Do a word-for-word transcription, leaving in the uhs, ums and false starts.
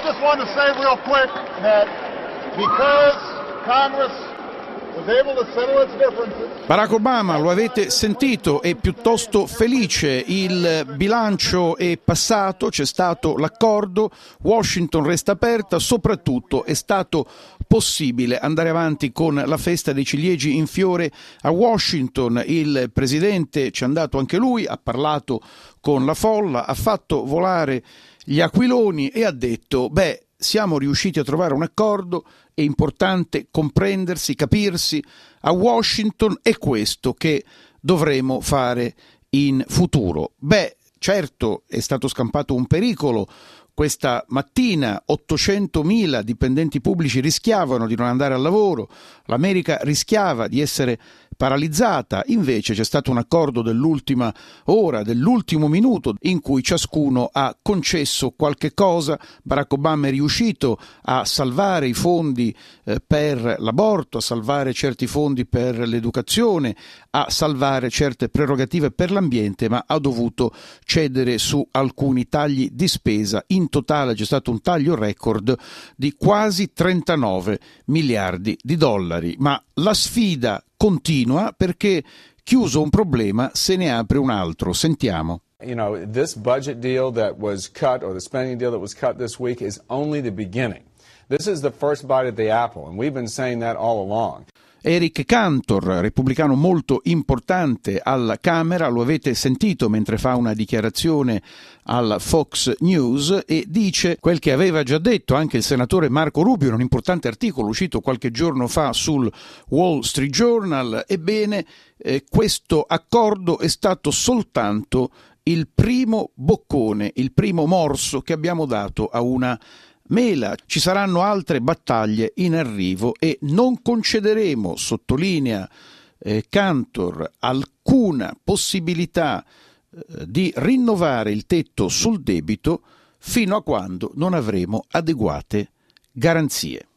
I just want to say real quick that because Congress was able to settle its differences. Barack Obama, lo avete sentito, è piuttosto felice, il bilancio è passato, c'è stato l'accordo, Washington resta aperta, soprattutto è stato possibile andare avanti con la festa dei ciliegi in fiore a Washington. Il presidente ci è andato anche lui, ha parlato con la folla, ha fatto volare gli aquiloni e ha detto: beh, siamo riusciti a trovare un accordo, è importante comprendersi, capirsi, a Washington è questo che dovremo fare in futuro. Beh, certo è stato scampato un pericolo. Questa mattina ottocentomila dipendenti pubblici rischiavano di non andare al lavoro, l'America rischiava di essere paralizzata, invece c'è stato un accordo dell'ultima ora, dell'ultimo minuto, in cui ciascuno ha concesso qualche cosa. Barack Obama è riuscito a salvare i fondi eh, per l'aborto, a salvare certi fondi per l'educazione, a salvare certe prerogative per l'ambiente, ma ha dovuto cedere su alcuni tagli di spesa. In totale c'è stato un taglio record di quasi trentanove miliardi di dollari, ma la sfida continua perché chiuso un problema se ne apre un altro. Sentiamo. You know, this budget deal that was cut, or the spending deal that was cut this week, is only the beginning. This is the first bite at the apple, and we've been saying that all along. Eric Cantor, repubblicano molto importante alla Camera, lo avete sentito mentre fa una dichiarazione alla Fox News e dice quel che aveva già detto anche il senatore Marco Rubio in un importante articolo uscito qualche giorno fa sul Wall Street Journal. Ebbene, eh, questo accordo è stato soltanto il primo boccone, il primo morso che abbiamo dato a una mela. Ci saranno altre battaglie in arrivo e non concederemo, sottolinea eh, Cantor, alcuna possibilità eh, di rinnovare il tetto sul debito fino a quando non avremo adeguate garanzie.